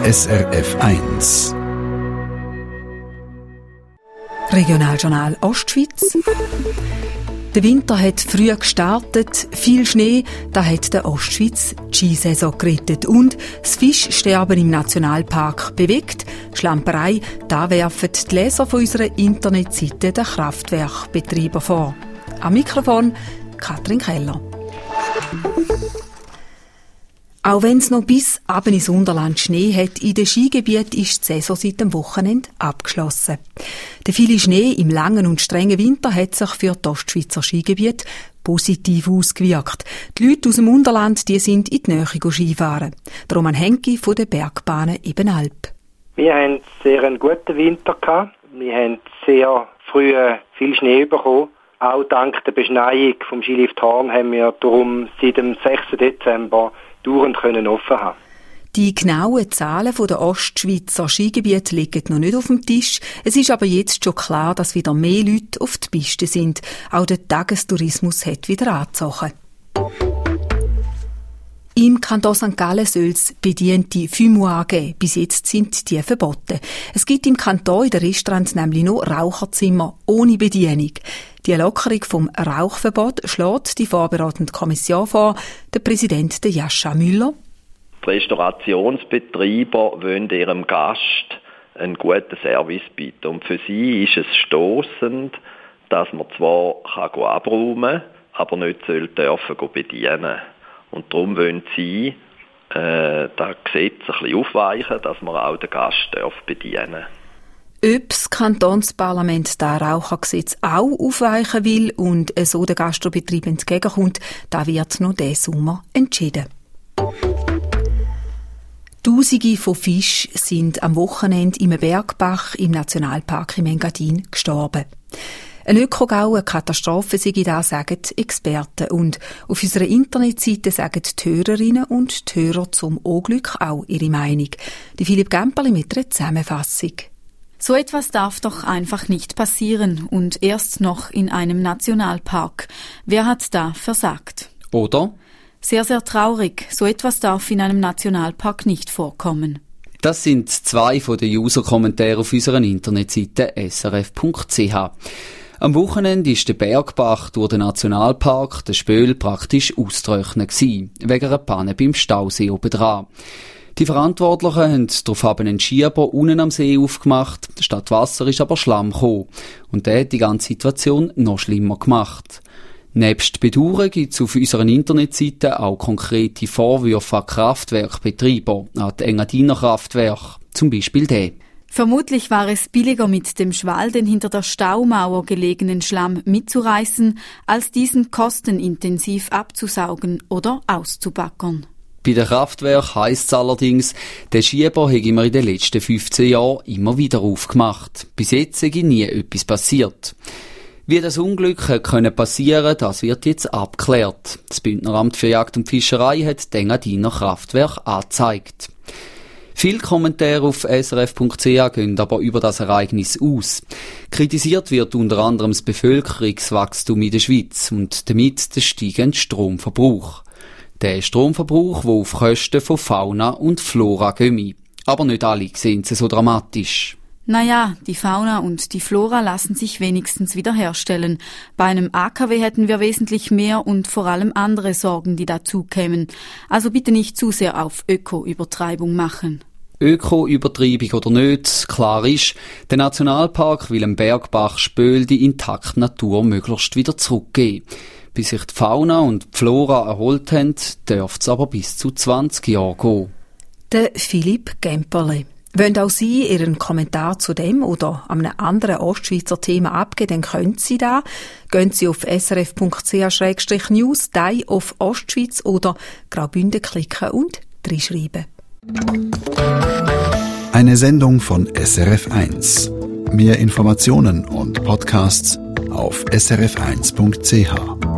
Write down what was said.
SRF 1. Regionaljournal Ostschweiz. Der Winter hat früh gestartet, viel Schnee, da hat der Ostschweiz die Skisaison gerettet und das Fischsterben im Nationalpark bewegt. Schlamperei, da werfen die Leser von unserer Internetseite den Kraftwerkbetreiber vor. Am Mikrofon Katrin Keller. Auch wenn es noch bis runter ins Unterland Schnee hat, in den Skigebieten ist die Saison seit dem Wochenende abgeschlossen. Der viele Schnee im langen und strengen Winter hat sich für die Ostschweizer Skigebiete positiv ausgewirkt. Die Leute aus dem Unterland, die sind in die Nähe Skifahren. Der Roman Henki von den Bergbahnen Ebenalp. Wir haben sehr einen guten Winter gehabt. Wir haben sehr früh viel Schnee bekommen. Auch dank der Beschneiung vom Skilift Horn haben wir darum seit dem 6. Dezember dauernd offen haben. Die genauen Zahlen der Ostschweizer Skigebiete liegen noch nicht auf dem Tisch. Es ist aber jetzt schon klar, dass wieder mehr Leute auf die Piste sind. Auch der Tagestourismus hat wieder angezogen. Im Kanton St. Gallen soll es bediente Fumoir geben. Bis jetzt sind die verboten. Es gibt im Kanton in den Restaurants nämlich nur Raucherzimmer ohne Bedienung. Die Lockerung vom Rauchverbot schlägt die vorbereitende Kommission vor, der Präsident Jascha Müller. Die Restaurationsbetreiber wollen ihrem Gast einen guten Service bieten. Und für sie ist es stossend, dass man zwar abräumen kann, aber nicht dürfen bedienen. Und darum wollen sie das Gesetz ein bisschen aufweichen, dass man auch den Gast bedienen darf. Ob das Kantonsparlament das Rauchergesetz auch aufweichen will und so den Gastrobetrieb entgegenkommt, da wird noch diesen Sommer entschieden. Tausende von Fischen sind am Wochenende im Bergbach im Nationalpark im Engadin gestorben. Ein Ökogau, eine Katastrophe sei das, sagen Experten. Und auf unserer Internetseite sagen die Hörerinnen und die Hörer zum Unglück auch ihre Meinung. Die Philipp Gemperli mit einer Zusammenfassung. So etwas darf doch einfach nicht passieren und erst noch in einem Nationalpark. Wer hat da versagt? Oder? Sehr, sehr traurig. So etwas darf in einem Nationalpark nicht vorkommen. Das sind zwei von den User-Kommentaren auf unserer Internetseite srf.ch. Am Wochenende ist der Bergbach durch den Nationalpark, der Spöl, praktisch austrocknet gewesen, wegen einer Panne beim Stausee obendran. Die Verantwortlichen haben daraufhin einen Schieber unten am See aufgemacht, statt Wasser ist aber Schlamm gekommen. Und der hat die ganze Situation noch schlimmer gemacht. Nebst Bedauern gibt es auf unserer Internetseite auch konkrete Vorwürfe an Kraftwerkbetreiber, an die Engadiner Kraftwerke, zum Beispiel den. Vermutlich war es billiger, mit dem Schwall den hinter der Staumauer gelegenen Schlamm mitzureißen, als diesen kostenintensiv abzusaugen oder auszubackern. Bei den Kraftwerken heisst es allerdings, der Schieber hat immer in den letzten 15 Jahren immer wieder aufgemacht. Bis jetzt sei nie etwas passiert. Wie das Unglück passieren konnte, das wird jetzt abgeklärt. Das Bündneramt für Jagd und Fischerei hat den Engadiner Kraftwerk angezeigt. Viele Kommentare auf srf.ch gehen aber über das Ereignis aus. Kritisiert wird unter anderem das Bevölkerungswachstum in der Schweiz und damit der steigende Stromverbrauch. Der Stromverbrauch, der auf Kosten von Fauna und Flora geht. Aber nicht alle sehen es so dramatisch. Naja, die Fauna und die Flora lassen sich wenigstens wiederherstellen. Bei einem AKW hätten wir wesentlich mehr und vor allem andere Sorgen, die dazukämen. Also bitte nicht zu sehr auf Öko-Übertreibung machen. Öko-Übertreibung oder nicht, klar ist, der Nationalpark will dem Bergbach Spöl die intakte Natur möglichst wieder zurückgeben. Bis sich die Fauna und die Flora erholt haben, dürfte es aber bis zu 20 Jahre gehen. Der Philipp Gemperli. Wollen auch Sie Ihren Kommentar zu dem oder einem anderen Ostschweizer Thema abgeben, dann können Sie da. Gehen Sie auf srf.ch/news, Teil auf Ostschweiz oder Graubünden klicken und reinschreiben. Eine Sendung von SRF 1. Mehr Informationen und Podcasts auf srf1.ch.